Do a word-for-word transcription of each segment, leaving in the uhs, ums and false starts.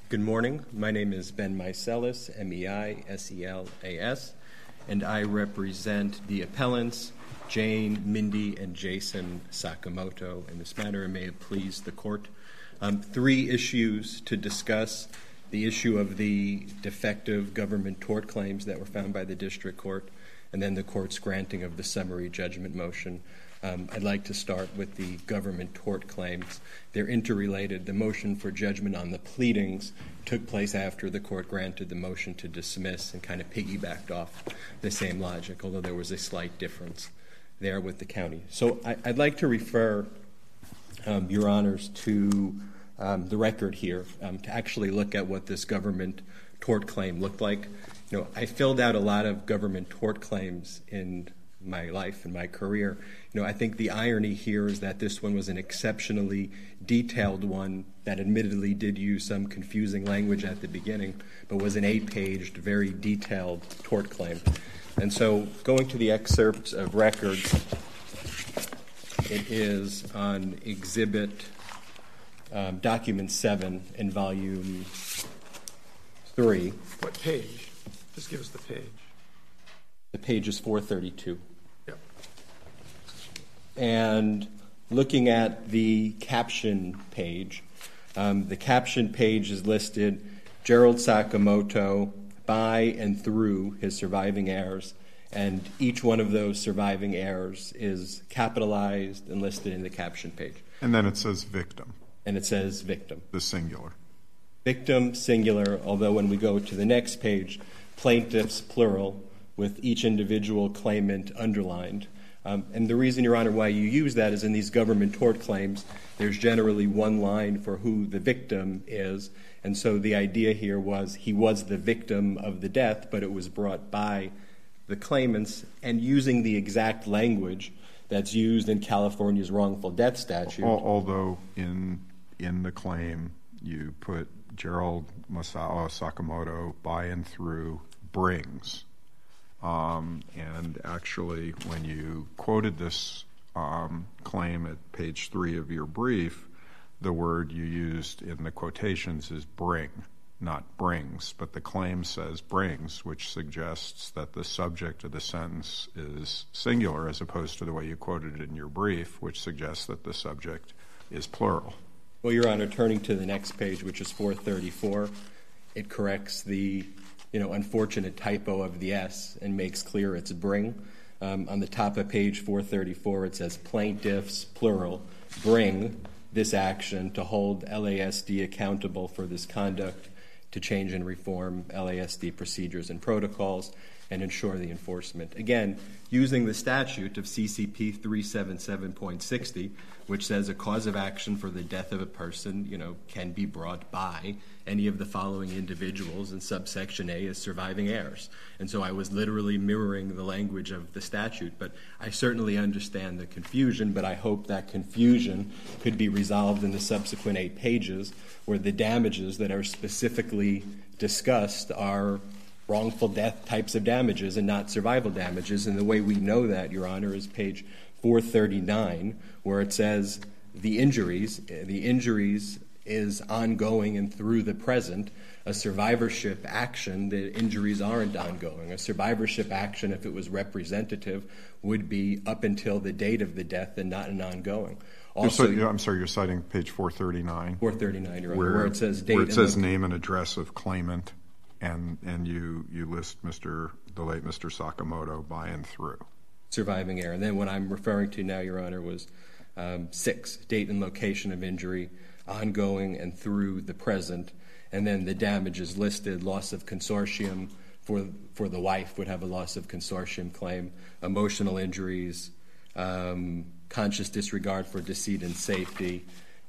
Good morning. My name is Ben Meiselas, M E I S E L A S, and I represent the appellants Jane, Mindy, and Jason Sakamoto in this matter, and may it please the court. Um, three issues to discuss: the issue of the defective government tort claims that were found by the district court, and then the court's granting of the summary judgment motion. Um, I'd like to start with the government tort claims. They're interrelated. The motion for judgment on the pleadings took place after the court granted the motion to dismiss and kind of piggybacked off the same logic, although there was a slight difference there with the county. So I, I'd like to refer, um, Your Honors, to um, the record here um, to actually look at what this government tort claim looked like. You know, I filled out a lot of government tort claims in my life and my career. You know, I think the irony here is that this one was an exceptionally detailed one that admittedly did use some confusing language at the beginning, but was an eight-paged, very detailed tort claim. And so going to the excerpts of records, it is on Exhibit um, Document seven in Volume three. What page? Just give us the page. The page is four thirty-two. Yep. And looking at the caption page, um, the caption page is listed Gerald Sakamoto by and through his surviving heirs, and each one of those surviving heirs is capitalized and listed in the caption page. And then it says victim. And it says victim. The singular. Victim, singular, although when we go to the next page, plaintiffs, plural, with each individual claimant underlined. Um, and the reason, Your Honor, why you use that is in these government tort claims, there's generally one line for who the victim is. And so the idea here was he was the victim of the death, but it was brought by the claimants, and using the exact language that's used in California's wrongful death statute. Although in in the claim you put Gerald Masao Sakamoto by and through brings. Um, and actually, when you quoted this um, claim at page three of your brief, the word you used in the quotations is bring, not brings. But the claim says brings, which suggests that the subject of the sentence is singular, as opposed to the way you quoted it in your brief, which suggests that the subject is plural. Well, Your Honor, turning to the next page, which is four thirty-four, it corrects the you know, unfortunate typo of the S and makes clear it's bring. Um, on the top of page four thirty-four, it says plaintiffs, plural, bring this action to hold L A S D accountable for this conduct, to change and reform L A S D procedures and protocols, and ensure the enforcement. Again, using the statute of C C P three seventy-seven point sixty, which says a cause of action for the death of a person, you know, can be brought by any of the following individuals, and subsection A is surviving heirs. And so I was literally mirroring the language of the statute, but I certainly understand the confusion, but I hope that confusion could be resolved in the subsequent eight pages, where the damages that are specifically discussed are wrongful death types of damages and not survival damages. And the way we know that, Your Honor, is page four thirty-nine, where it says the injuries, the injuries is ongoing and through the present. A survivorship action, the injuries aren't ongoing. A survivorship action, if it was representative, would be up until the date of the death and not an ongoing. Also, so, I'm sorry, you're citing page four thirty-nine? four thirty-nine, Your Honor, where, where it says date. Where it says and name and address of claimant, and and you, you list Mister the late Mister Sakamoto by and through. Surviving heir. And then what I'm referring to now, Your Honor, was um, six, date and location of injury, ongoing and through the present, and then the damages listed, loss of consortium for for the wife would have a loss of consortium claim, emotional injuries, um, conscious disregard for decedent safety,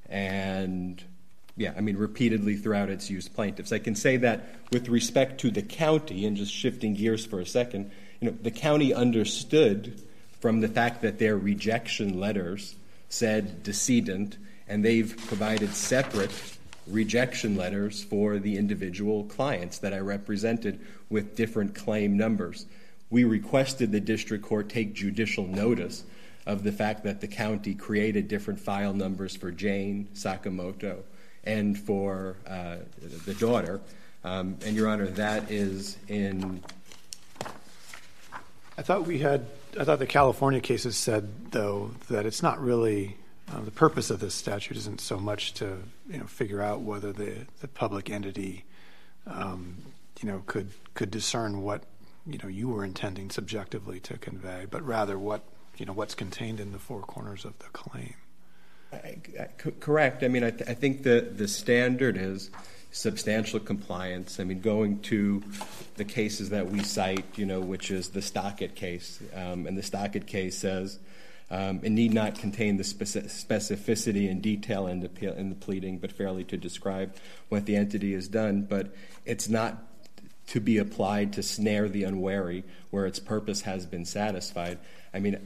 and yeah, I mean, repeatedly throughout its use, plaintiffs. I can say that with respect to the county, and just shifting gears for a second, you know, the county understood from the fact that their rejection letters said decedent, and they've provided separate rejection letters for the individual clients that I represented with different claim numbers. We requested the district court take judicial notice of the fact that the county created different file numbers for Jane Sakamoto and for uh, the daughter. Um, and, Your Honor, that is in... I thought we had, I thought the California cases said, though, that it's not really, uh, the purpose of this statute isn't so much to, you know, figure out whether the, the public entity, um, you know, could could discern what, you know, you were intending subjectively to convey, but rather what, you know, what's contained in the four corners of the claim. I, I, correct. I mean, I, th- I think the, the standard is substantial compliance. I mean, going to the cases that we cite, you know, which is the Stockett case, um, and the Stockett case says um, it need not contain the speci- specificity and detail in the, in the pleading, but fairly to describe what the entity has done. But it's not to be applied to snare the unwary where its purpose has been satisfied. I mean,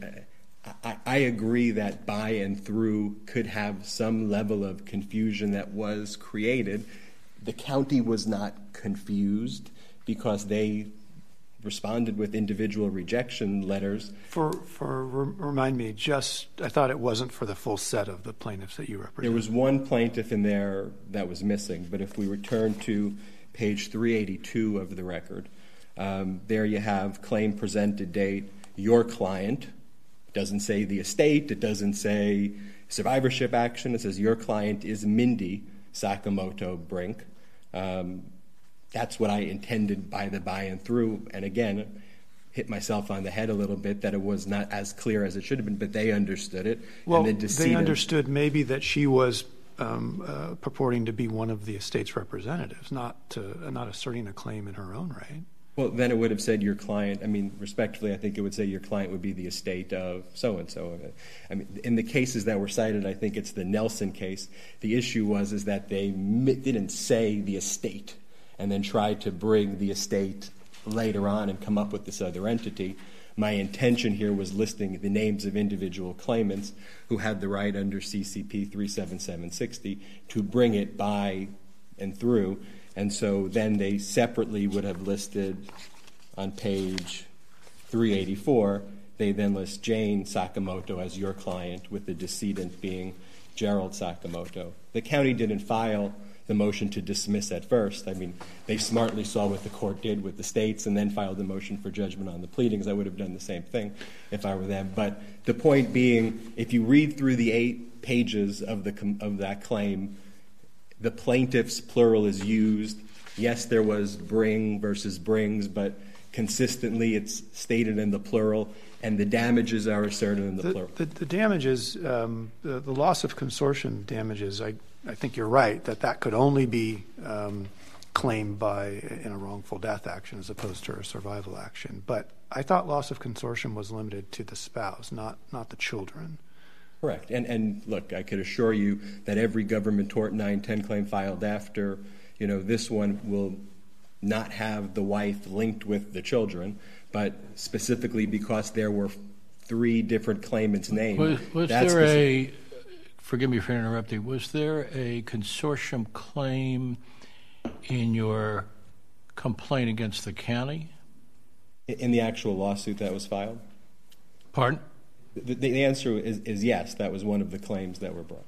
I, I agree that by and through could have some level of confusion that was created. The county was not confused because they responded with individual rejection letters. For, for remind me, just, I thought it wasn't for the full set of the plaintiffs that you represent. There was one plaintiff in there that was missing, but if we return to page three eighty-two of the record, um, there you have claim presented date, your client. It doesn't say the estate, it doesn't say survivorship action, it says your client is Mindy Sakamoto Brink. Um, that's what I intended by the by and through. And again, hit myself on the head a little bit that it was not as clear as it should have been, but they understood it. Well, and the they understood maybe that she was um, uh, purporting to be one of the estate's representatives, not to, uh, not asserting a claim in her own right. Well, then it would have said your client. I mean, respectfully, I think it would say your client would be the estate of so-and-so. I mean, in the cases that were cited, I think it's the Nelson case. The issue was is that they didn't say the estate and then tried to bring the estate later on and come up with this other entity. My intention here was listing the names of individual claimants who had the right under C C P three seventy-seven sixty to bring it by and through. And so then they separately would have listed on page three eighty-four, they then list Jane Sakamoto as your client, with the decedent being Gerald Sakamoto. The county didn't file the motion to dismiss at first. I mean, they smartly saw what the court did with the states and then filed the motion for judgment on the pleadings. I would have done the same thing if I were them. But the point being, if you read through the eight pages of the of that claim, the plaintiff's plural is used. Yes, there was bring versus brings, but consistently it's stated in the plural, and the damages are asserted in the, the plural. The, the damages, um, the, the loss of consortium damages, I, I think you're right, that that could only be um, claimed by in a wrongful death action as opposed to a survival action. But I thought loss of consortium was limited to the spouse, not not the children. Correct. And, and look, I could assure you that every government tort nine ten claim filed after, you know, this one will not have the wife linked with the children, but specifically because there were three different claimants named. Was, was that's there the, a, forgive me for interrupting, was there a consortium claim in your complaint against the county? In the actual lawsuit that was filed? Pardon? The, the answer is, is yes, that was one of the claims that were brought.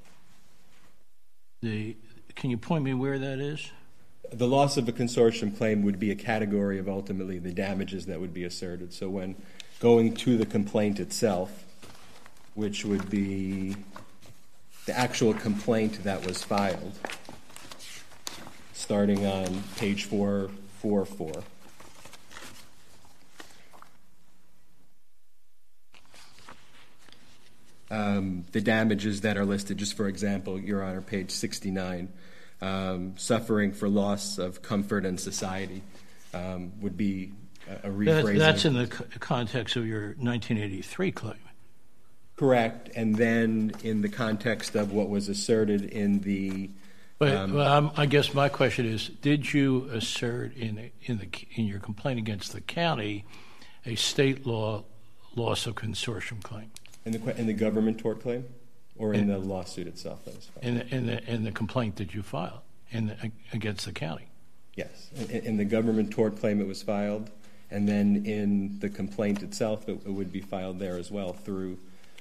The, can you point me where that is? The loss of a consortium claim would be a category of ultimately the damages that would be asserted. So when going to the complaint itself, which would be the actual complaint that was filed, starting on page four forty-four. Um, the damages that are listed, just for example, Your Honor, page sixty-nine, um, suffering for loss of comfort and society um, would be a, a rephrasing. That, that's in the c- context of your nineteen eighty-three claim. Correct, and then in the context of what was asserted in the. But um, well, I'm, I guess my question is: did you assert in in the in your complaint against the county a state law loss of consortium claim? In the in the government tort claim, or in, in the lawsuit itself that was filed? In the, in the in the complaint that you filed in the, against the county. Yes, in, in the government tort claim it was filed, and then in the complaint itself it, it would be filed there as well through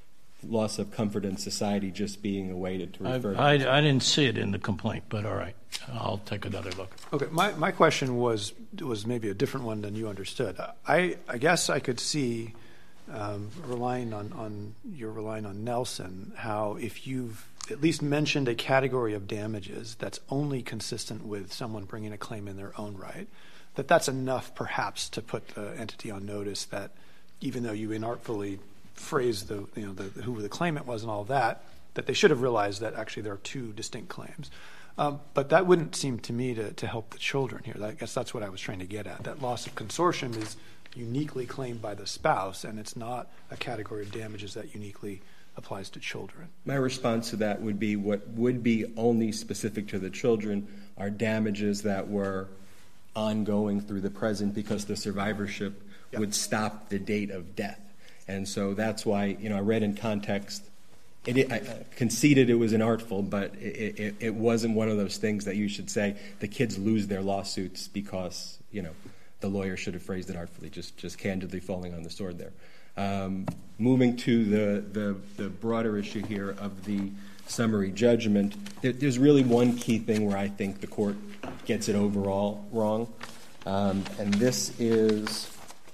loss of comfort in society just being a way to, to I, refer to I, I didn't see it in the complaint, but all right, I'll take another look. Okay, my, my question was was maybe a different one than you understood. I, I guess I could see um, relying on, on you're relying on Nelson, how if you've at least mentioned a category of damages that's only consistent with someone bringing a claim in their own right, that that's enough perhaps to put the entity on notice that even though you inartfully phrased the, you know, the, who the claimant was and all of that, that they should have realized that actually there are two distinct claims. Um, but that wouldn't seem to me to, to help the children here. I guess that's what I was trying to get at. That loss of consortium is uniquely claimed by the spouse, and it's not a category of damages that uniquely applies to children. My response to that would be what would be only specific to the children are damages that were ongoing through the present because the survivorship yep. would stop the date of death. And so that's why, you know, I read in context, it, it, I conceded it was inartful, but it, it, it wasn't one of those things that you should say the kids lose their lawsuits because, you know, the lawyer should have phrased it artfully, just, just candidly falling on the sword there. Um, moving to the, the, the broader issue here of the summary judgment, there, there's really one key thing where I think the court gets it overall wrong, um, and this is,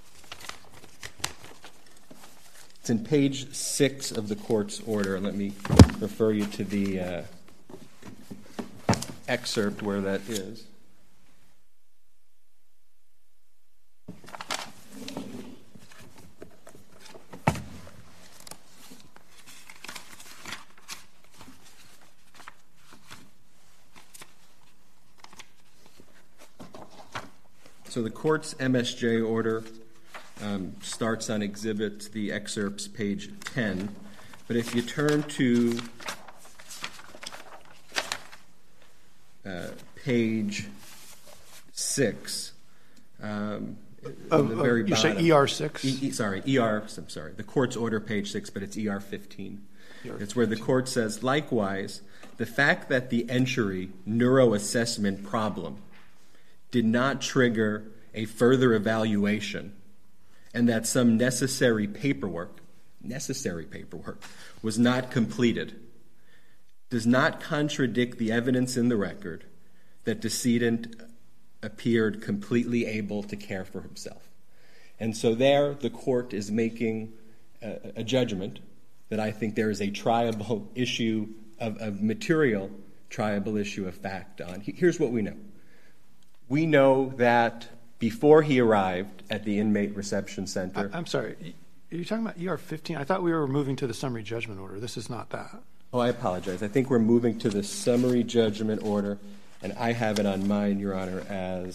it's in page six of the court's order. Let me refer you to the uh, excerpt where that is. So the court's M S J order um, starts on exhibit, the excerpts, page ten. But if you turn to uh, page six, um, Uh, on the uh, very you bottom. say E R six? E, e, sorry, E R, I'm sorry, the court's order, page six, but it's E R fifteen. E R it's where the court says, likewise, the fact that the entry neuroassessment problem did not trigger a further evaluation and that some necessary paperwork, necessary paperwork, was not completed, does not contradict the evidence in the record that decedent appeared completely able to care for himself. And so there the court is making a, a judgment that I think there is a triable issue of, of material, triable issue of fact on. Here's what we know. We know that before he arrived at the inmate reception center... I, I'm sorry, are you talking about E R fifteen? I thought we were moving to the summary judgment order. This is not that. Oh, I apologize. I think we're moving to the summary judgment order, and I have it on mine, Your Honor, as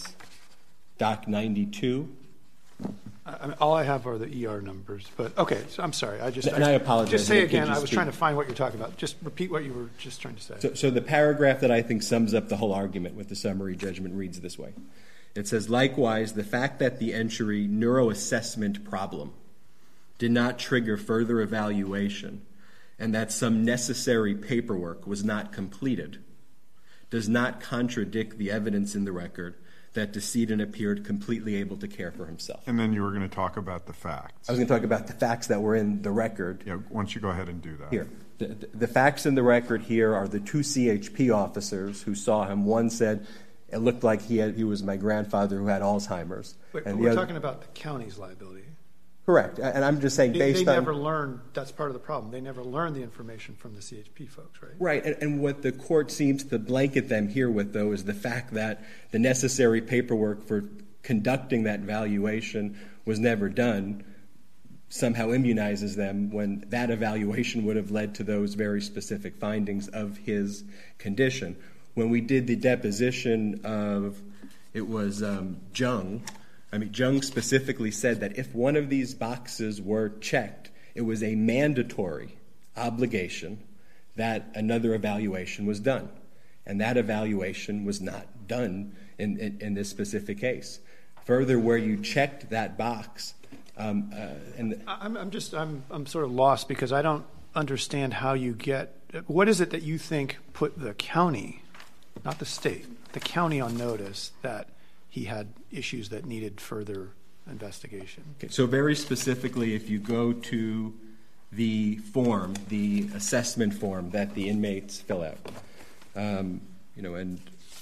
Doc ninety-two. I mean, all I have are the E R numbers, but okay. So I'm sorry. I just and I, I apologize. Just say again. Just I was speak. trying to find what you're talking about. Just repeat what you were just trying to say. So, so the paragraph that I think sums up the whole argument with the summary judgment reads this way. It says, likewise, the fact that the entry neuroassessment problem did not trigger further evaluation and that some necessary paperwork was not completed does not contradict the evidence in the record that decedent appeared completely able to care for himself. And then you were going to talk about the facts. I was going to talk about the facts that were in the record. Yeah, why don't you go ahead and do that? Here. The, the, the facts in the record here are the two C H P officers who saw him. One said it looked like he had, he was my grandfather who had Alzheimer's. Wait, and but we're other, talking about the county's liability. Correct. And I'm just saying They, based they on... They never learned, that's part of the problem. They never learned the information from the C H P folks, right? Right. And, and what the court seems to blanket them here with, though, is the fact that the necessary paperwork for conducting that valuation was never done, somehow immunizes them when that evaluation would have led to those very specific findings of his condition. When we did the deposition of, it was um, Jung, I mean, Jung specifically said that if one of these boxes were checked, it was a mandatory obligation that another evaluation was done. And that evaluation was not done in, in, in this specific case. Further, where you checked that box, um, uh, and I'm, I'm just, I'm, I'm sort of lost because I don't understand how you get, what is it that you think put the county, not the state, the county on notice that he had issues that needed further investigation? Okay, so very specifically, if you go to the form, the assessment form that the inmates fill out. Um, you know, and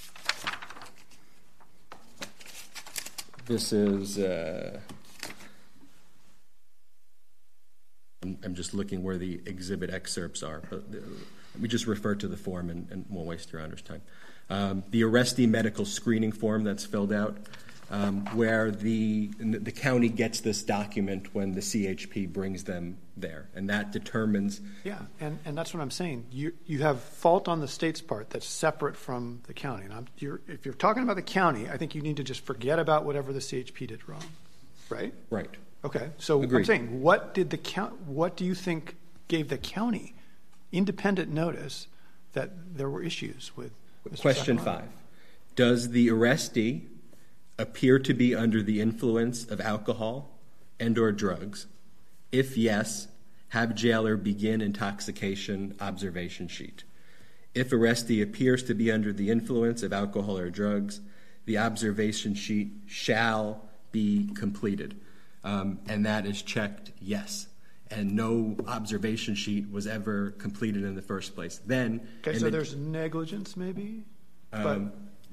this is, uh, I'm, I'm just looking where the exhibit excerpts are, but the, let me just refer to the form and, and won't waste Your Honor's time. Um, the arrestee medical screening form that's filled out, um, where the the county gets this document when the C H P brings them there, and that determines. Yeah, and, and that's what I'm saying. You you have fault on the state's part that's separate from the county. And I'm, you're, if you're talking about the county, I think you need to just forget about whatever the C H P did wrong, right? Right. Okay. So Agreed. I'm saying, what did the count? What do you think gave the county independent notice that there were issues with Mister Question Sakamoto? five: does the arrestee appear to be under the influence of alcohol and or drugs? If yes, have jailer begin intoxication observation sheet. If arrestee appears to be under the influence of alcohol or drugs, the observation sheet shall be completed. Um, and that is checked yes. And no observation sheet was ever completed in the first place. Then, Okay, so the, there's negligence maybe, um, but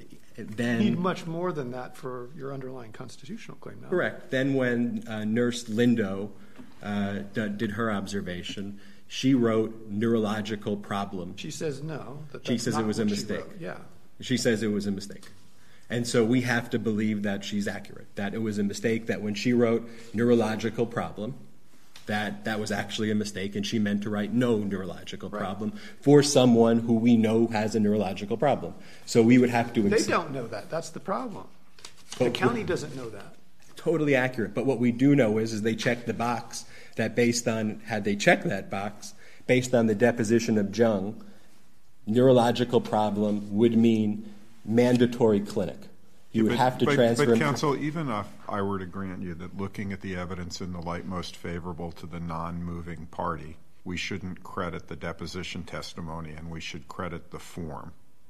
then you need much more than that for your underlying constitutional claim now. Correct. Then when uh, Nurse Lindo uh, d- did her observation, she wrote neurological problem. She says no. That She that's says not it was a what she mistake. wrote. Yeah. She says it was a mistake. And so we have to believe that she's accurate, that it was a mistake, that when she wrote neurological problem, that that was actually a mistake, and she meant to write no neurological Right. problem for someone who we know has a neurological problem. So we would have to... They ex- don't know that. That's the problem. But The county doesn't know that. Totally accurate. But what we do know is, is they checked the box that based on, had they checked that box, based on the deposition of Jung, neurological problem would mean mandatory clinic. You would But- have to but, transfer But him. counsel, even if I were to grant you that looking at the evidence in the light most favorable to the non-moving party, we shouldn't credit the deposition testimony and we should credit the form.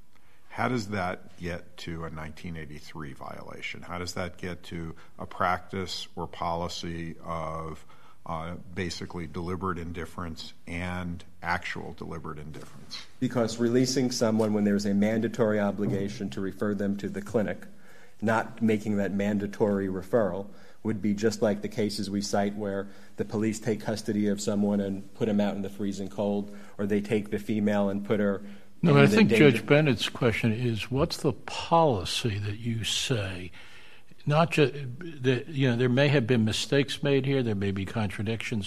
How does that get to a nineteen eighty-three violation? How does that get to a practice or policy of uh, basically deliberate indifference and actual deliberate indifference? Because releasing someone when there's a mandatory obligation to refer them to the clinic, not making that mandatory referral, would be just like the cases we cite where the police take custody of someone and put them out in the freezing cold, or they take the female and put her No, in but I the think danger- Judge Bennett's question is, what's the policy that you say? Not just that, you know, there may have been mistakes made here, there may be contradictions.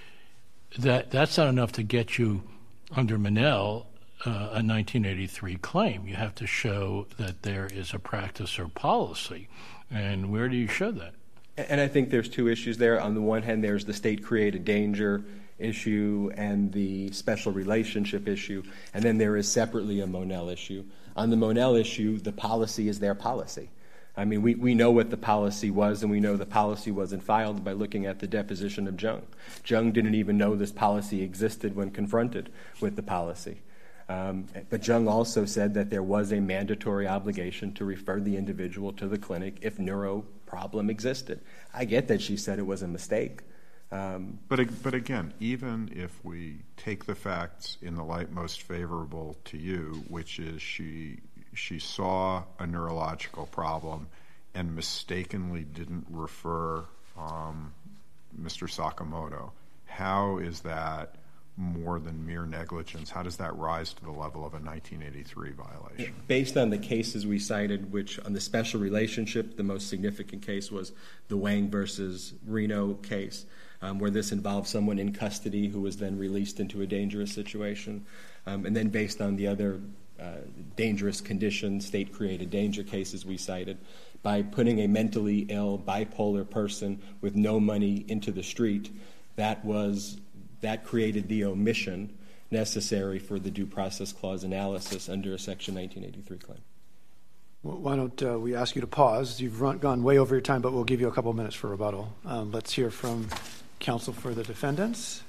That that's not enough to get you under Monell uh, a nineteen eighty-three claim. You have to show that there is a practice or policy, and where do you show that? And I think there's two issues there. On the one hand, there's the state-created danger issue and the special relationship issue, and then there is separately a Monell issue. On the Monell issue, the policy is their policy. I mean, we, we know what the policy was, and we know the policy wasn't filed by looking at the deposition of Jung. Jung didn't even know this policy existed when confronted with the policy. Um, but Jung also said that there was a mandatory obligation to refer the individual to the clinic if neuro problem existed. I get that she said it was a mistake. Um, But ag- but again, even if we take the facts in the light most favorable to you, which is she she saw a neurological problem and mistakenly didn't refer um, Mister Sakamoto, how is that more than mere negligence? How does that rise to the level of a nineteen eighty-three violation? Based on the cases we cited, which on the special relationship, the most significant case was the Wang versus Reno case, um, where this involved someone in custody who was then released into a dangerous situation. Um, and then based on the other uh, dangerous conditions, state-created danger cases we cited, by putting a mentally ill, bipolar person with no money into the street, that was that created the omission necessary for the due process clause analysis under a Section nineteen eighty-three claim. Well, why don't uh, we ask you to pause? You've run, gone way over your time, but we'll give you a couple minutes for rebuttal. Um, let's hear from counsel for the defendants.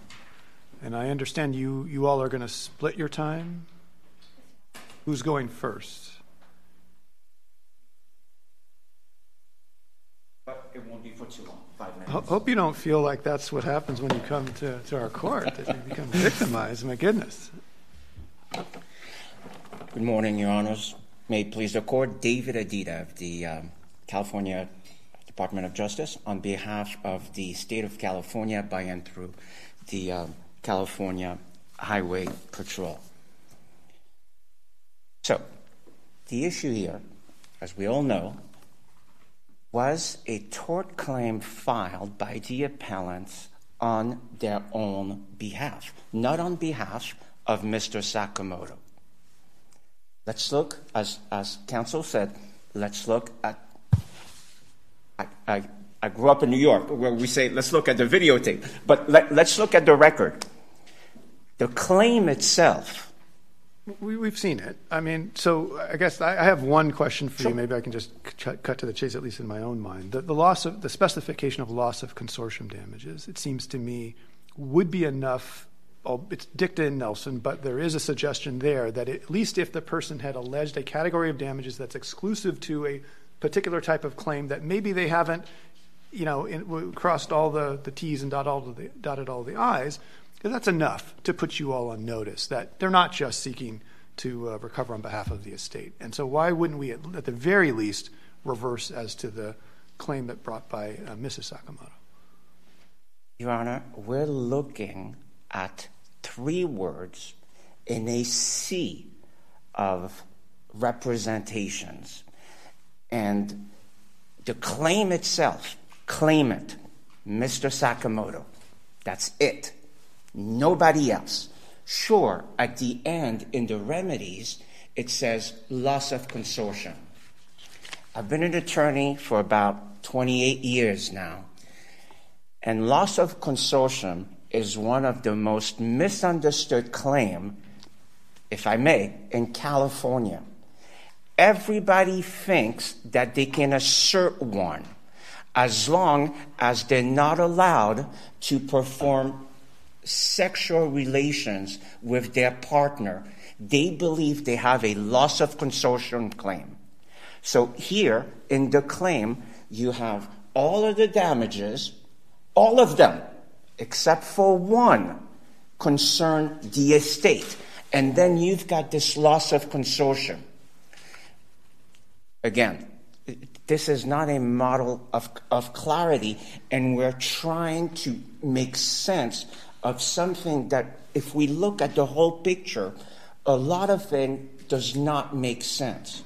And I understand you, you all are going to split your time. Who's going first? But it won't be for too long. five minutes. Ho- hope you don't feel like that's what happens when you come to, to our court, that you become victimized. My goodness. Good morning, Your Honors. May it please the Court, David Adida of the um, California Department of Justice on behalf of the State of California by and through the uh, California Highway Patrol. So, the issue here, as we all know, was a tort claim filed by the appellants on their own behalf, not on behalf of Mister Sakamoto. Let's look, as, as counsel said, let's look at, I, I, I grew up in New York where we say, let's look at the videotape, but let, let's look at the record. The claim itself. We, we've seen it. I mean, so I guess I, I have one question for Sure. you. Maybe I can just cut, cut to the chase, at least in my own mind. The, the loss of the specification of loss of consortium damages, it seems to me, would be enough. Oh, it's dicta in Nelson, but there is a suggestion there that at least if the person had alleged a category of damages that's exclusive to a particular type of claim that maybe they haven't, you know, in, crossed all the, the T's and dot all the, dotted all the I's, that's enough to put you all on notice that they're not just seeking to uh, recover on behalf of the estate. And so why wouldn't we, at, at the very least, reverse as to the claim that brought by uh, Missus Sakamoto? Your Honor, we're looking at three words in a sea of representations. And the claim itself, claimant, Mister Sakamoto, that's it. Nobody else. Sure, at the end, in the remedies, it says loss of consortium. I've been an attorney for about twenty-eight years now, and loss of consortium is one of the most misunderstood claims, if I may, in California. Everybody thinks that they can assert one as long as they're not allowed to perform sexual relations with their partner. They believe they have a loss of consortium claim. So here in the claim, you have all of the damages, all of them, except for one, concern the estate. And then you've got this loss of consortium. Again, this is not a model of, of clarity, and we're trying to make sense of something that, if we look at the whole picture, a lot of it does not make sense.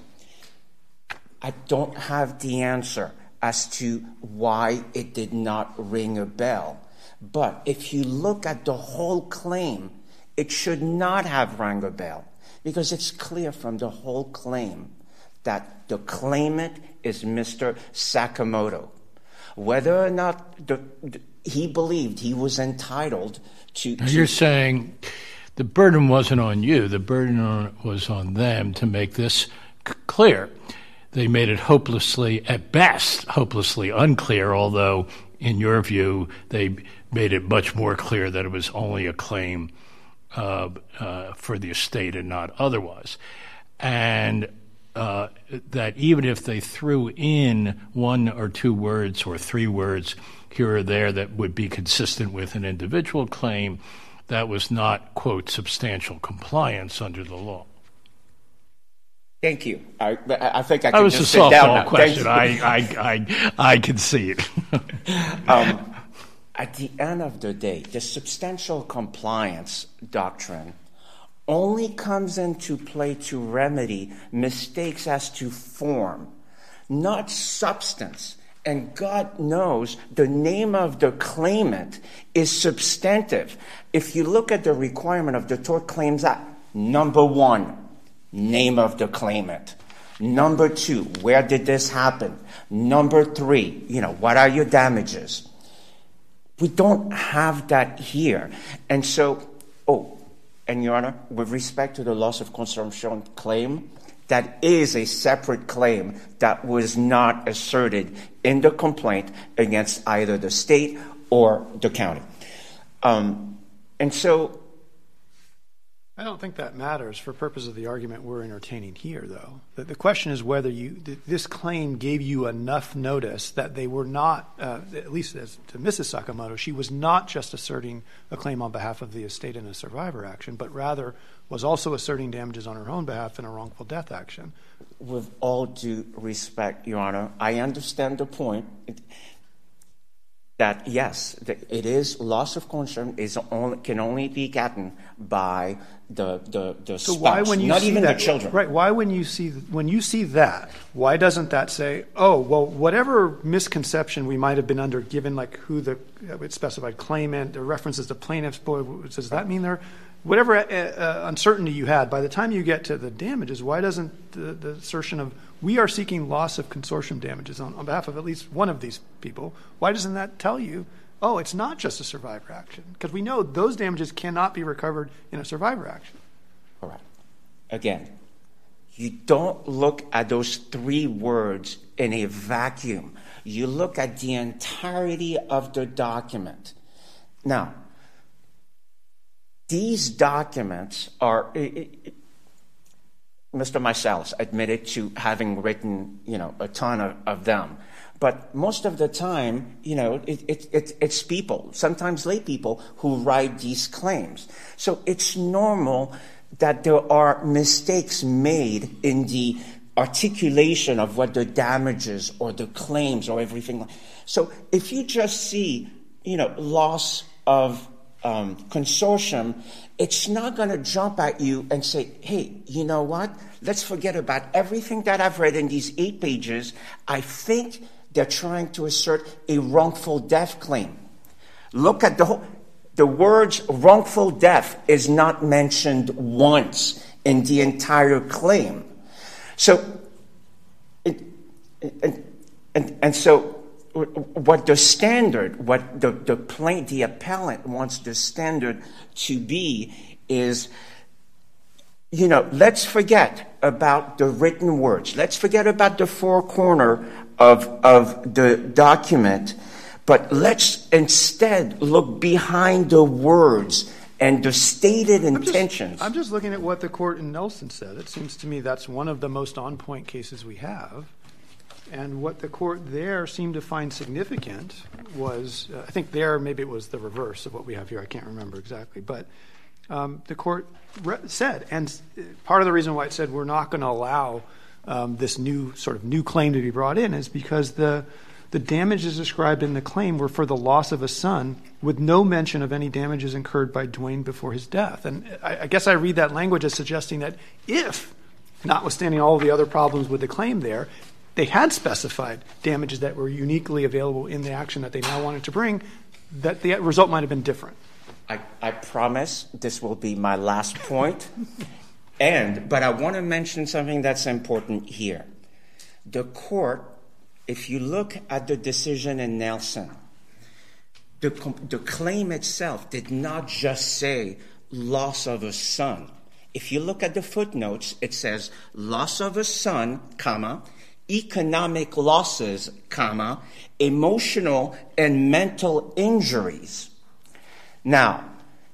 I don't have the answer as to why it did not ring a bell. But if you look at the whole claim, it should not have rang a bell, because it's clear from the whole claim that the claimant is Mister Sakamoto. Whether or not the, the, he believed he was entitled to... Now to you're saying the burden wasn't on you. The burden on, was on them to make this c- clear. They made it hopelessly, at best, hopelessly unclear, although, in your view, they made it much more clear that it was only a claim uh, uh, for the estate and not otherwise. And uh, that even if they threw in one or two words or three words here or there that would be consistent with an individual claim, that was not, quote, substantial compliance under the law. Thank you. I, I think I That can was a just sit down softball now. question. Thank you. I, I, I, I can see it. um, at the end of the day, the substantial compliance doctrine only comes into play to remedy mistakes as to form, not substance. And God knows the name of the claimant is substantive. If you look at the requirement of the Tort Claims Act, number one, name of the claimant. Number two, where did this happen? Number three, you know, what are your damages? We don't have that here. And so, oh, and Your Honor, with respect to the loss of consortium claim, that is a separate claim that was not asserted in the complaint against either the state or the county. Um, and so I don't think that matters for purpose of the argument we're entertaining here, though. The, the question is whether you th- this claim gave you enough notice that they were not, uh, at least as to Missus Sakamoto, she was not just asserting a claim on behalf of the estate in a survivor action, but rather was also asserting damages on her own behalf in a wrongful death action. With all due respect, Your Honor, I understand the point that, yes, it is loss of concern is only, can only be gotten by the the, the so spouse, why when you not see even that, the children. Right. Why when you see when you see that, why doesn't that say, oh, well, whatever misconception we might have been under, given like who the uh, specified claimant, the references to plaintiffs, boy, does that mean they're whatever uh, uh, uncertainty you had, by the time you get to the damages, why doesn't the, the assertion of we are seeking loss of consortium damages on, on behalf of at least one of these people, why doesn't that tell you, oh, it's not just a survivor action? Because we know those damages cannot be recovered in a survivor action. All right. Again, you don't look at those three words in a vacuum. You look at the entirety of the document. Now, these documents are, it, it, Mister Meiselas admitted to having written, you know, a ton of, of them. But most of the time, you know, it, it, it, it's people, sometimes lay people, who write these claims. So it's normal that there are mistakes made in the articulation of what the damages or the claims or everything. So if you just see, you know, loss of um, consortium, it's not going to jump at you and say, hey, you know what? Let's forget about everything that I've read in these eight pages. I think they're trying to assert a wrongful death claim. Look at the whole, the words wrongful death is not mentioned once in the entire claim. So, it, and, and, and so what the standard, what the, the plain, the appellant wants the standard to be is, you know, let's forget about the written words. Let's forget about the four corner of, of the document, but let's instead look behind the words and the stated intentions. I'm just, I'm just looking at what the court in Nelson said. It seems to me that's one of the most on-point cases we have. And what the court there seemed to find significant was, uh, I think there maybe it was the reverse of what we have here. I can't remember exactly. But um, the court re- said, and part of the reason why it said we're not going to allow um, this new sort of new claim to be brought in is because the the damages described in the claim were for the loss of a son with no mention of any damages incurred by Dwayne before his death. And I, I guess I read that language as suggesting that if, notwithstanding all the other problems with the claim there, they had specified damages that were uniquely available in the action that they now wanted to bring, that the result might have been different. I, I promise this will be my last point. and, but I want to mention something that's important here. The court, if you look at the decision in Nelson, the, the claim itself did not just say loss of a son. If you look at the footnotes, it says loss of a son, comma, economic losses, comma, emotional and mental injuries. Now,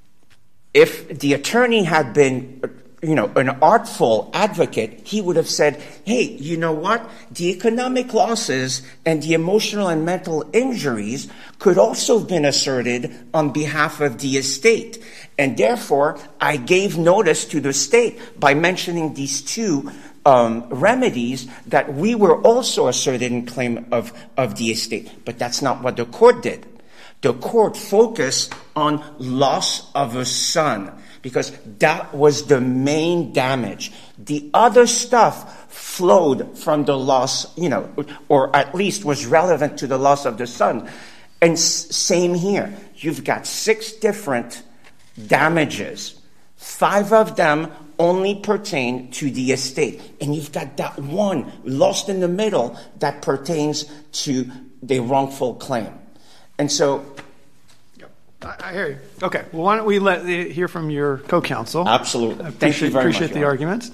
if the attorney had been, you know, an artful advocate, he would have said, hey, you know what? The economic losses and the emotional and mental injuries could also have been asserted on behalf of the estate. And therefore, I gave notice to the state by mentioning these two Um, remedies that we were also asserted in claim of, of the estate. But that's not what the court did. The court focused on loss of a son because that was the main damage. The other stuff flowed from the loss, you know, or at least was relevant to the loss of the son. And s- same here. You've got six different damages. Five of them only pertain to the estate. And you've got that one lost in the middle that pertains to the wrongful claim. And so... I, I hear you. Okay. Well, why don't we let hear from your co-counsel? Absolutely. I Thank you very appreciate much. the arguments.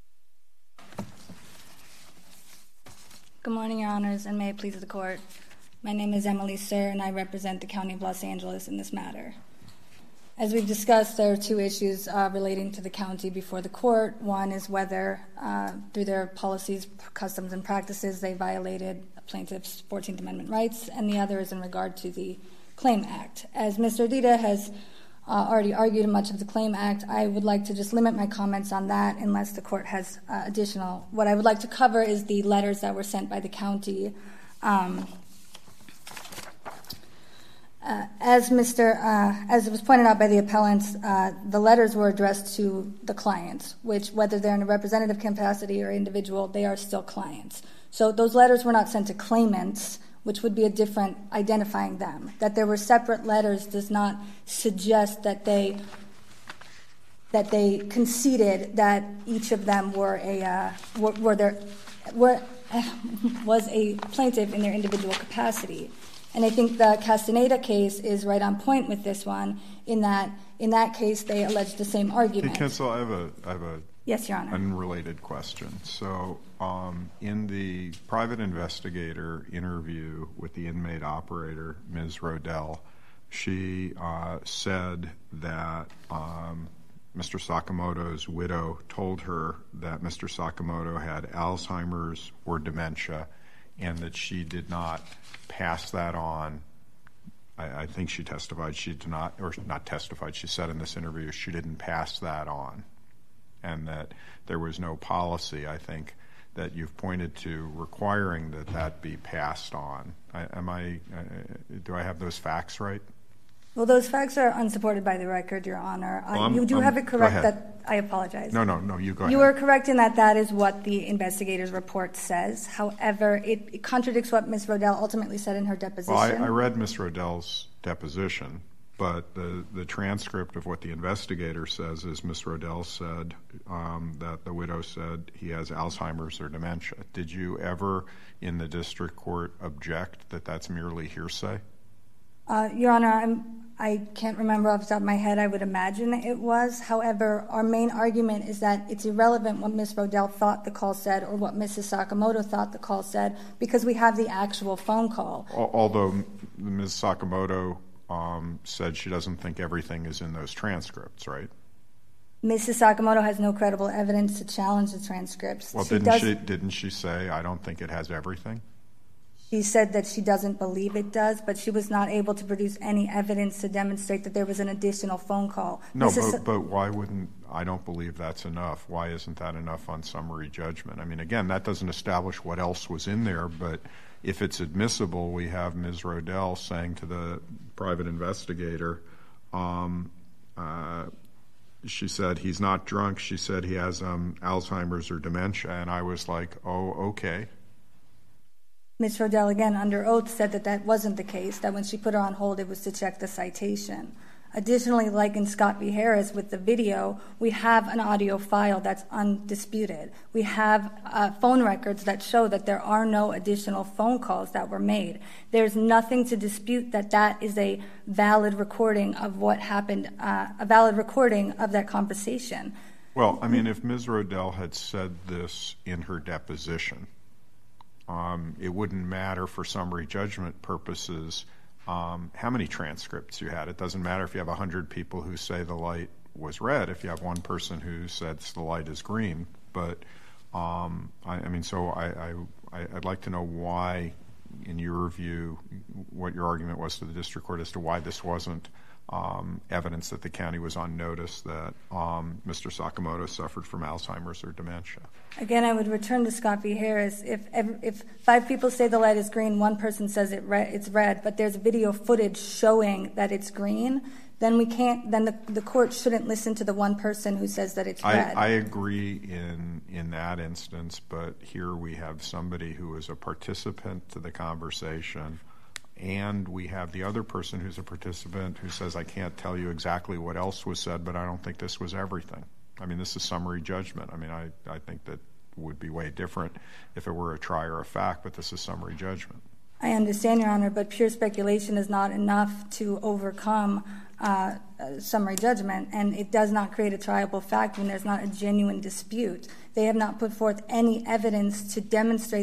Good morning, Your Honors, and may it please the Court. My name is Emily Sir, and I represent the County of Los Angeles in this matter. As we've discussed, there are two issues uh, relating to the county before the court. One is whether, uh, through their policies, customs, and practices, they violated plaintiff's fourteenth Amendment rights, and the other is in regard to the Claim Act. As Mister Ardita has uh, already argued much of the Claim Act, I would like to just limit my comments on that unless the court has uh, additional. What I would like to cover is the letters that were sent by the county. Um, Uh, as Mister Uh, as it was pointed out by the appellants, uh, the letters were addressed to the clients, which, whether they're in a representative capacity or individual, they are still clients. So those letters were not sent to claimants, which would be a different identifying them. That there were separate letters does not suggest that they that they conceded that each of them were a uh, were, were their were was a plaintiff in their individual capacity. And I think the Castaneda case is right on point with this one, in that in that case they alleged the same argument. Hey, Counsel, I have a I have a yes, Your Honor. unrelated question. So, um, in the private investigator interview with the inmate operator, Miz Rodell, she uh, said that um, Mister Sakamoto's widow told her that Mister Sakamoto had Alzheimer's or dementia, and that she did not pass that on. I, I think she testified she did not, or not testified, she said in this interview she didn't pass that on, and that there was no policy, I think, that you've pointed to requiring that that be passed on. I, am I, uh, do I have those facts right? Well, those facts are unsupported by the record, Your Honor. Well, uh, you do I'm, have it correct that I apologize. No, no, no, you go You ahead. are correct in that that is what the investigator's report says. However, it, it contradicts what Miz Rodell ultimately said in her deposition. Well, I, I read Miz Rodell's deposition, but the, the transcript of what the investigator says is Miz Rodell said um, that the widow said he has Alzheimer's or dementia. Did you ever, in the district court, object that that's merely hearsay? Uh, Your Honor, I'm, I can't remember off the top of my head. I would imagine it was. However, our main argument is that it's irrelevant what Miz Rodell thought the call said or what Missus Sakamoto thought the call said, because we have the actual phone call. Although Miz Sakamoto um, said she doesn't think everything is in those transcripts, right? Missus Sakamoto has no credible evidence to challenge the transcripts. Well, she didn't does, she, didn't she say, I don't think it has everything? She said that she doesn't believe it does, but she was not able to produce any evidence to demonstrate that there was an additional phone call. No, Missus but, but why wouldn't, I don't believe that's enough. Why isn't that enough on summary judgment? I mean, again, that doesn't establish what else was in there, but if it's admissible, we have Miz Rodell saying to the private investigator, um, uh, she said he's not drunk. She said he has um, Alzheimer's or dementia, and I was like, oh, okay. Miz Rodell, again, under oath, said that that wasn't the case, that when she put her on hold, it was to check the citation. Additionally, like in Scott v. Harris with the video, we have an audio file that's undisputed. We have uh, phone records that show that there are no additional phone calls that were made. There's nothing to dispute that that is a valid recording of what happened, uh, a valid recording of that conversation. Well, I mean, if Miz Rodell had said this in her deposition, Um, it wouldn't matter for summary judgment purposes um, how many transcripts you had. It doesn't matter if you have one hundred people who say the light was red, if you have one person who says the light is green. But, um, I, I mean, so I, I, I'd like to know why, in your view, what your argument was to the district court as to why this wasn't um, evidence that the county was on notice that um, Mister Sakamoto suffered from Alzheimer's or dementia. Again, I would return to Scott v. Harris. If if five people say the light is green, one person says it re- it's red, but there's video footage showing that it's green, then we can't. Then the the court shouldn't listen to the one person who says that it's I, red. I agree in in that instance, but here we have somebody who is a participant to the conversation, and we have the other person who's a participant who says, I can't tell you exactly what else was said, but I don't think this was everything. I mean, this is summary judgment. I mean, I, I think that would be way different if it were a trier of fact, but this is summary judgment. I understand, Your Honor, but pure speculation is not enough to overcome uh, summary judgment, and it does not create a triable fact when there's not a genuine dispute. They have not put forth any evidence to demonstrate that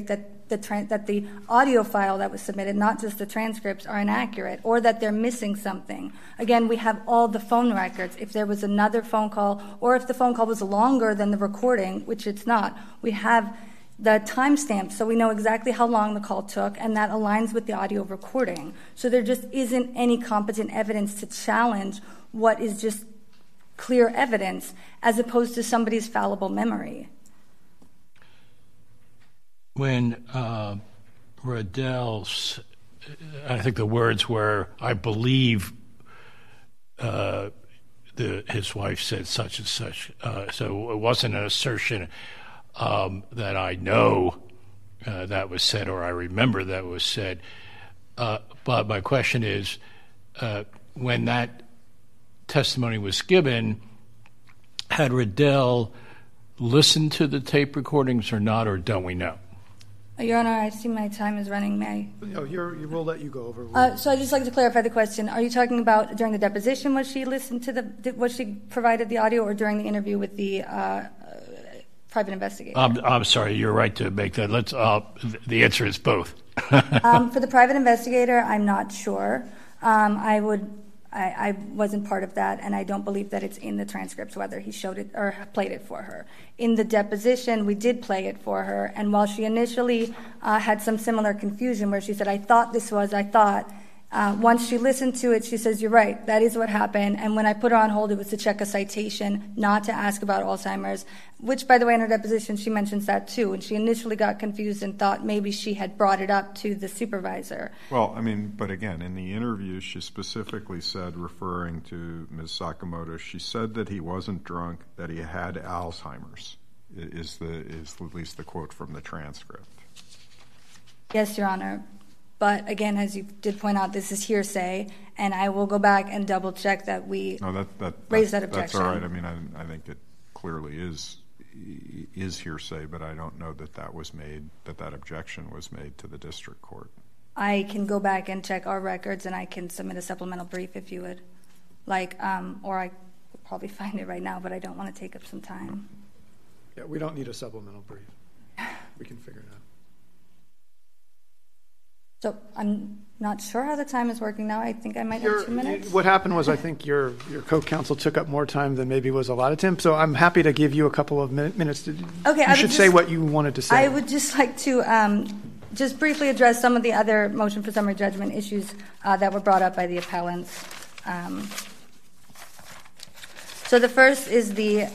the tra- that the audio file that was submitted, not just the transcripts, are inaccurate or that they're missing something. Again, we have all the phone records. If there was another phone call or if the phone call was longer than the recording, which it's not, we have the timestamp so we know exactly how long the call took, and that aligns with the audio recording. So there just isn't any competent evidence to challenge what is just clear evidence as opposed to somebody's fallible memory. When uh, Riddell, I think the words were, I believe uh, the, his wife said such and such. Uh, so it wasn't an assertion um, that I know uh, that was said or I remember that was said. Uh, but my question is, uh, when that testimony was given, had Riddell listened to the tape recordings or not, or don't we know? Your Honor, I see my time is running. May I? Oh, you're, you will let you go over. Uh, so I'd just like to clarify the question. Are you talking about during the deposition was she listened to the, did, was she provided the audio, or during the interview with the uh, uh, private investigator? I'm, I'm sorry, you're right to make that. Let's. Uh, the answer is both. um, for the private investigator, I'm not sure. Um, I would. I, I wasn't part of that, and I don't believe that it's in the transcripts whether he showed it or played it for her. In the deposition, we did play it for her, and while she initially uh, had some similar confusion where she said, I thought this was, I thought, uh, once she listened to it, she says, you're right, that is what happened, and when I put her on hold, it was to check a citation, not to ask about Alzheimer's, which, by the way, in her deposition, she mentions that too, and she initially got confused and thought maybe she had brought it up to the supervisor. Well, I mean, but again, in the interview, she specifically said, referring to Miz Sakamoto, she said that he wasn't drunk, that he had Alzheimer's, is the is at least the quote from the transcript. Yes, Your Honor. But again, as you did point out, this is hearsay, and I will go back and double check that we no, that, that, raise that, that objection. That's all right. I mean, I, I think it clearly is is hearsay, but I don't know that that was made, that that objection was made to the district court. I can go back and check our records, and I can submit a supplemental brief if you would like, um, or I could probably find it right now, but I don't want to take up some time. Yeah, we don't need a supplemental brief. We can figure it out. So I'm not sure how the time is working now. I think I might Your, have two minutes. What happened was I think your, your co-counsel took up more time than maybe was allotted to him, so I'm happy to give you a couple of min- minutes. To, okay, you I should just, say what you wanted to say. I would just like to um, just briefly address some of the other motion for summary judgment issues uh, that were brought up by the appellants. Um, so the first is the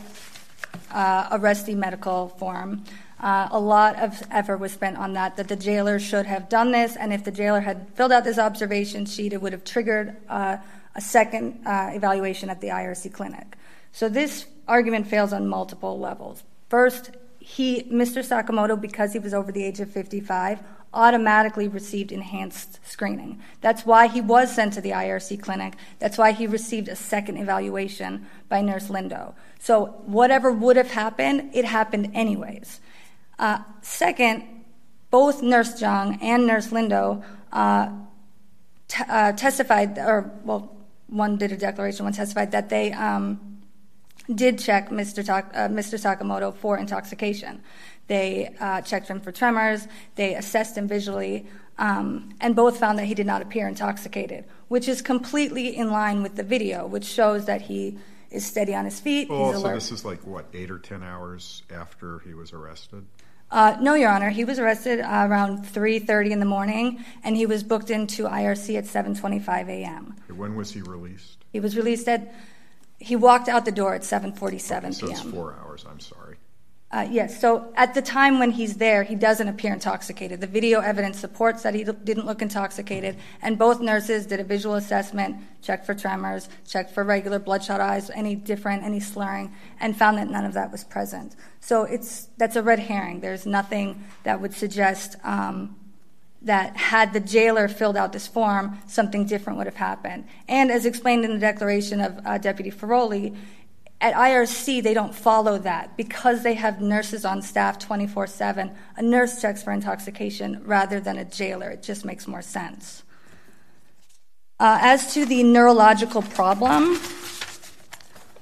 uh, arrestee medical form. Uh, a lot of effort was spent on that, that the jailer should have done this, and if the jailer had filled out this observation sheet, it would have triggered uh, a second uh, evaluation at the I R C clinic. So this argument fails on multiple levels. First, he, Mister Sakamoto, because he was over the age of fifty-five, automatically received enhanced screening. That's why he was sent to the I R C clinic. That's why he received a second evaluation by Nurse Lindo. So whatever would have happened, it happened anyways. Uh, second, both Nurse Jung and Nurse Lindo uh, t- uh, testified, or, well, one did a declaration, one testified that they um, did check Mister Ta- uh, Mister Sakamoto for intoxication. They uh, checked him for tremors, they assessed him visually, um, and both found that he did not appear intoxicated, which is completely in line with the video, which shows that he is steady on his feet, well, he's so alert. This is like, what, eight or ten hours after he was arrested? Uh, no, Your Honor. He was arrested uh, around three thirty in the morning, and he was booked into I R C at seven twenty-five a.m. When was he released? He was released at, he walked out the door at seven forty-seven okay, so p.m. it's four hours, I'm sorry. Uh, yes, so at the time when he's there, he doesn't appear intoxicated. The video evidence supports that he didn't look intoxicated, and both nurses did a visual assessment, checked for tremors, checked for regular bloodshot eyes, any different, any slurring, and found that none of that was present. So it's that's a red herring. There's nothing that would suggest um, that had the jailer filled out this form, something different would have happened. And as explained in the declaration of uh, Deputy Ferroli, at I R C, they don't follow that. Because they have nurses on staff twenty-four seven, a nurse checks for intoxication rather than a jailer. It just makes more sense. Uh, as to the neurological problem,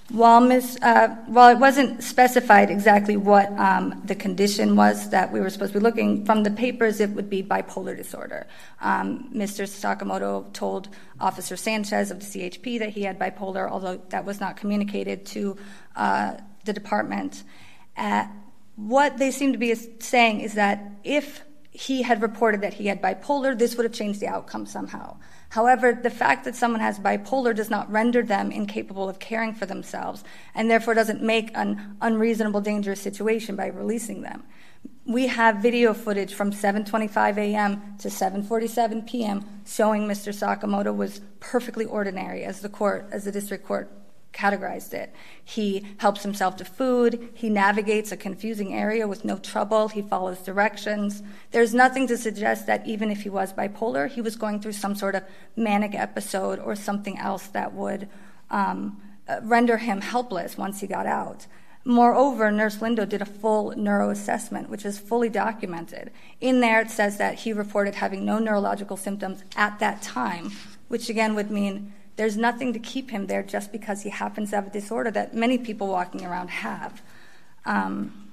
While, Miss, uh, while it wasn't specified exactly what um, the condition was that we were supposed to be looking, from the papers it would be bipolar disorder. Um, Mister Sakamoto told Officer Sanchez of the C H P that he had bipolar, although that was not communicated to uh, the department. Uh, what they seem to be saying is that if he had reported that he had bipolar, this would have changed the outcome somehow. However, the fact that someone has bipolar does not render them incapable of caring for themselves, and therefore doesn't make an unreasonable, dangerous situation by releasing them. We have video footage from seven twenty-five a.m. to seven forty-seven p.m. showing Mister Sakamoto was perfectly ordinary, as the court, as the district court categorized it. He helps himself to food. He navigates a confusing area with no trouble. He follows directions. There's nothing to suggest that even if he was bipolar, he was going through some sort of manic episode or something else that would um, render him helpless once he got out. Moreover, Nurse Lindo did a full neuroassessment, which is fully documented. In there, it says that he reported having no neurological symptoms at that time, which again would mean there's nothing to keep him there just because he happens to have a disorder that many people walking around have. Um,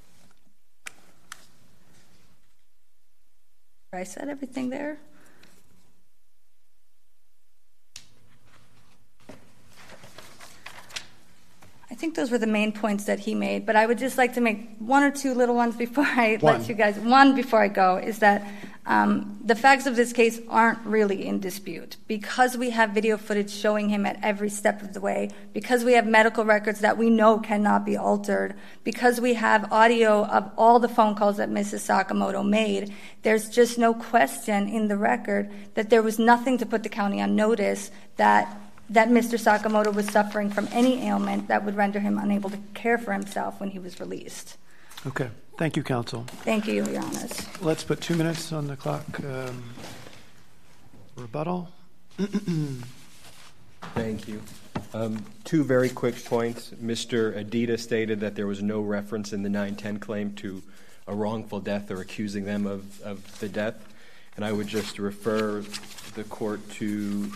I said everything there. I think those were the main points that he made, but I would just like to make one or two little ones before I one. let you guys, one before I go, is that um, the facts of this case aren't really in dispute. Because we have video footage showing him at every step of the way, because we have medical records that we know cannot be altered, because we have audio of all the phone calls that Missus Sakamoto made, there's just no question in the record that there was nothing to put the county on notice that that Mister Sakamoto was suffering from any ailment that would render him unable to care for himself when he was released. Okay. Thank you, counsel. Thank you, Your Honor. Let's put two minutes on the clock. Um, rebuttal. Thank you. Um, two very quick points. Mister Adida stated that there was no reference in the nine ten claim to a wrongful death or accusing them of, of the death. And I would just refer the court to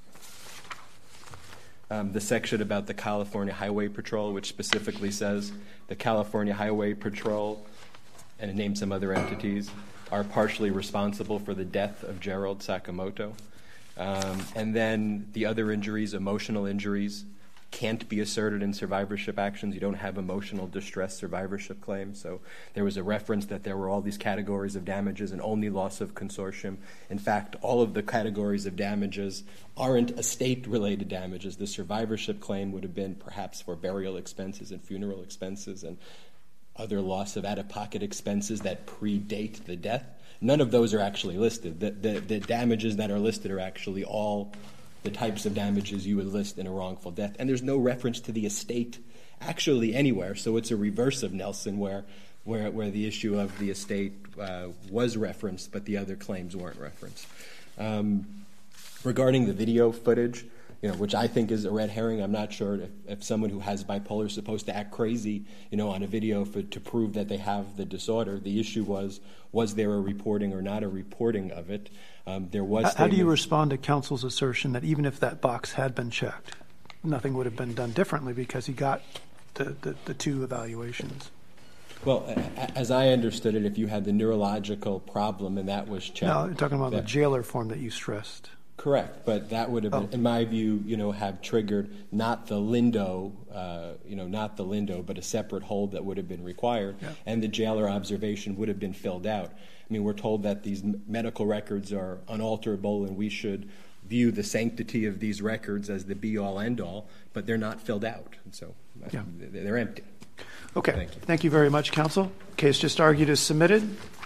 Um, the section about the California Highway Patrol, which specifically says the California Highway Patrol, and it names some other entities, are partially responsible for the death of Gerald Sakamoto. Um, and then the other injuries, emotional injuries, can't be asserted in survivorship actions. You don't have emotional distress survivorship claims. So there was a reference that there were all these categories of damages and only loss of consortium. In fact, all of the categories of damages aren't estate-related damages. The survivorship claim would have been perhaps for burial expenses and funeral expenses and other loss of out-of-pocket expenses that predate the death. None of those are actually listed. The, the, the damages that are listed are actually all the types of damages you would list in a wrongful death. And there's no reference to the estate actually anywhere. So it's a reverse of Nelson where where, where the issue of the estate uh, was referenced, but the other claims weren't referenced. Um, regarding the video footage, you know, which I think is a red herring, I'm not sure if, if someone who has bipolar is supposed to act crazy, you know, on a video for, to prove that they have the disorder. The issue was, was there a reporting or not a reporting of it? Um, there was. How do you respond to counsel's assertion that even if that box had been checked, nothing would have been done differently because he got the, the, the two evaluations? Well, as I understood it, if you had the neurological problem and that was checked. No, you're talking about that, the jailer form that you stressed. Correct, but that would have been, oh. in my view, you know, have triggered not the Lindo, uh, you know, not the Lindo, but a separate hold that would have been required, yeah. And the jailer observation would have been filled out. I mean, we're told that these medical records are unalterable and we should view the sanctity of these records as the be-all, end-all, but they're not filled out, and so yeah. they're empty. Okay. Thank you. Thank you very much, counsel. Case just argued is submitted.